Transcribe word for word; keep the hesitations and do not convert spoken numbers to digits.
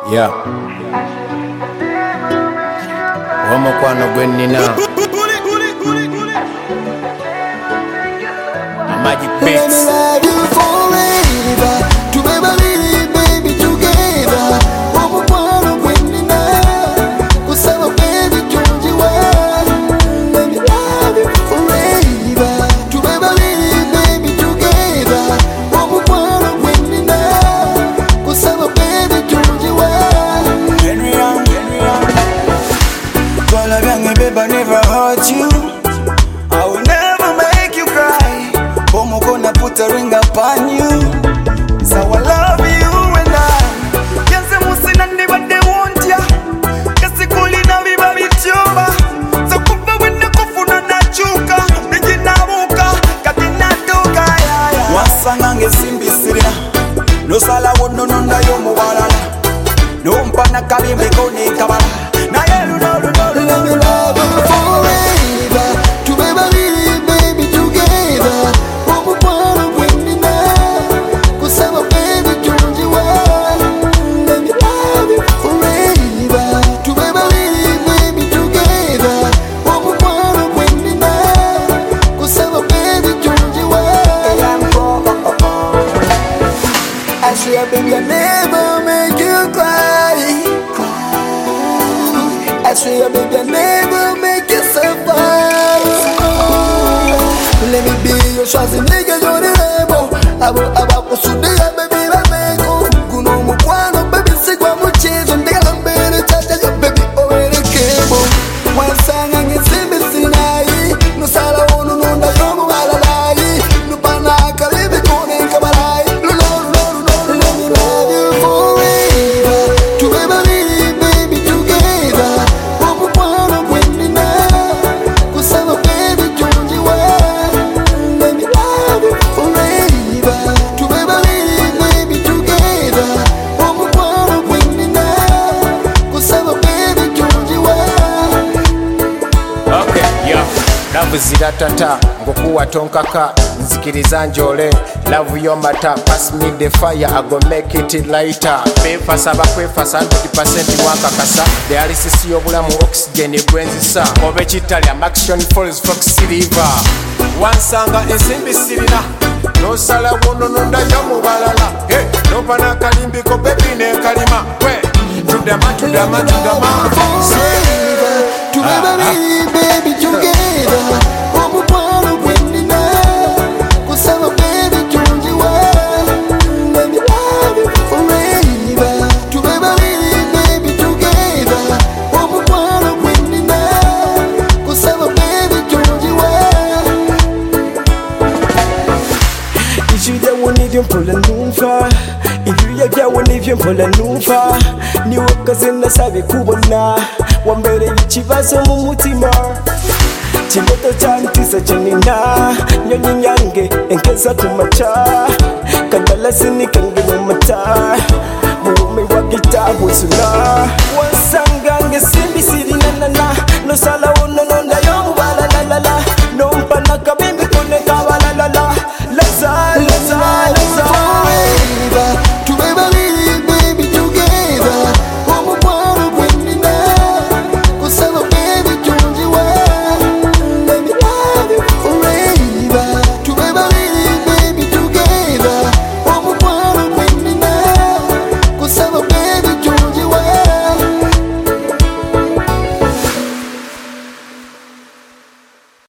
Yeah. Omukwano gwe nnina Magic Beats. I never hurt you, I will never make you cry. Bomo gonna put a ring upon you, so I love you and I. Yanse musina ndiba de want ya, kasi kulina biba bichumba. So kupa wenda kufuna na chuka, niji nabuka, kati natuka ya ya. Wasanga nge simbi sirina, no sala wono nonda yomu walala. No mpana kalimbe koni kabala, na yelu no no no no no no. I swear, baby, I never make you cry. I swear, baby, I never make you suffer. Let me be your chance, nigga, you're the rebel. Abo, abo, kusudia, baby, la meko. Kuno mukwano, baby, sigwa muchezo. Nigga, lambele, chacha, yo, baby, over the cable. Wansanga, ngisimbi, sinai. Nusala, wonu, nunda, yomu, alalai. Nupana, kalibi, kone, nkabalai. Love ziratata, ngokuwa tonkaka, nzikiriza njole. Love yo mata, pass me the fire, I go make it lighter. Pefasa bakwefasa, one hundred percent wakakasa. Dialysis yobulamu oxygen gwenzisa. Obe chitali, action falls fox river. Wansanga ensimbi sirina, no sala wono nonda yomu balala. Hey, no pana kalimbi ko baby ne kalima. We, tudama tudama tudama. Together, baby, together. Omu kwano kwendina, kusema baby tunjiwa. Let me love you forever. Together, baby, together. Omu kwano kwendina, kusema baby tunjiwa. Ijuya wonivyo mpola numfa, ijuya vya wonivyo mpola numfa. Niwe kazina sabi kubona, wambere ikibazo mu mutima. Chimoto chantisa chanina, nyonyi nyange enkeza kumacha. Kandala sinikange mumata, mume wa gita busula. Wansanga nge simbi siri nanana, no sala